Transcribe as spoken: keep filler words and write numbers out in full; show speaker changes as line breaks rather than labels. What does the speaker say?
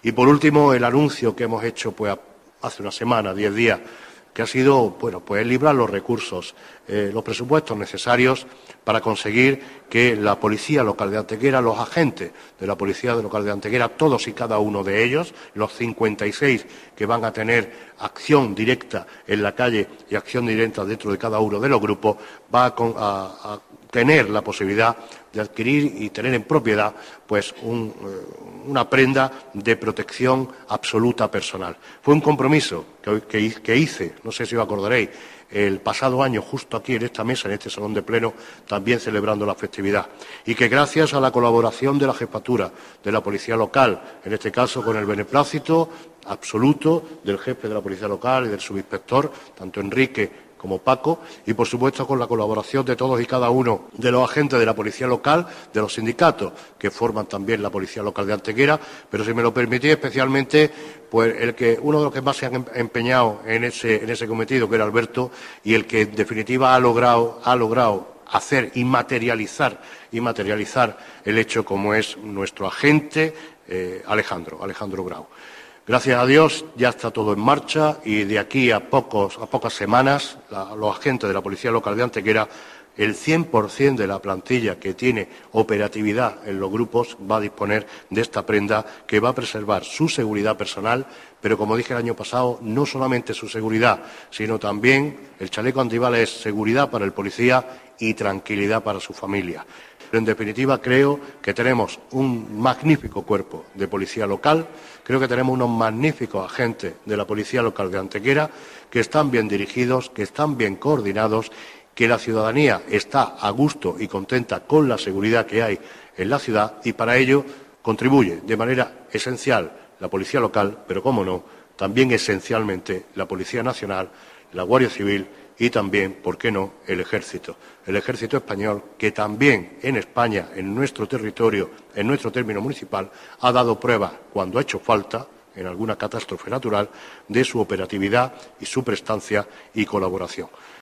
Y, por último, el anuncio que hemos hecho pues, hace una semana, diez días, que ha sido, bueno, pues librar los recursos, eh, los presupuestos necesarios para conseguir que la Policía Local de Antequera, los agentes de la Policía Local de Antequera, todos y cada uno de ellos, los cincuenta y seis que van a tener acción directa en la calle y acción directa dentro de cada uno de los grupos, va a, a, a tener la posibilidad de adquirir y tener en propiedad pues un, una prenda de protección absoluta personal. Fue un compromiso que, que, que hice, no sé si os acordaréis, el pasado año, justo aquí en esta mesa, en este salón de pleno, también celebrando la festividad. Y que gracias a la colaboración de la jefatura de la Policía Local, en este caso con el beneplácito absoluto del jefe de la Policía Local y del subinspector, tanto Enrique como Paco, y por supuesto con la colaboración de todos y cada uno de los agentes de la Policía Local, de los sindicatos que forman también la Policía Local de Antequera, pero si me lo permitís especialmente, pues el que uno de los que más se han empeñado en ese, en ese cometido, que era Alberto, y el que en definitiva ha logrado, ha logrado hacer y materializar, y materializar el hecho como es nuestro agente eh, Alejandro, Alejandro Grau. Gracias a Dios ya está todo en marcha y de aquí a, pocos, a pocas semanas la, los agentes de la Policía Local de Antequera, el cien por cien de la plantilla que tiene operatividad en los grupos va a disponer de esta prenda que va a preservar su seguridad personal, pero como dije el año pasado, no solamente su seguridad, sino también el chaleco antibalas es seguridad para el policía y tranquilidad para su familia. Pero, en definitiva, creo que tenemos un magnífico cuerpo de policía local, creo que tenemos unos magníficos agentes de la Policía Local de Antequera que están bien dirigidos, que están bien coordinados, que la ciudadanía está a gusto y contenta con la seguridad que hay en la ciudad y para ello contribuye de manera esencial la Policía Local, pero, cómo no, también esencialmente la Policía Nacional, la Guardia Civil y también, ¿por qué no?, el Ejército. El Ejército español, que también en España, en nuestro territorio, en nuestro término municipal, ha dado prueba, cuando ha hecho falta, en alguna catástrofe natural, de su operatividad y su prestancia y colaboración.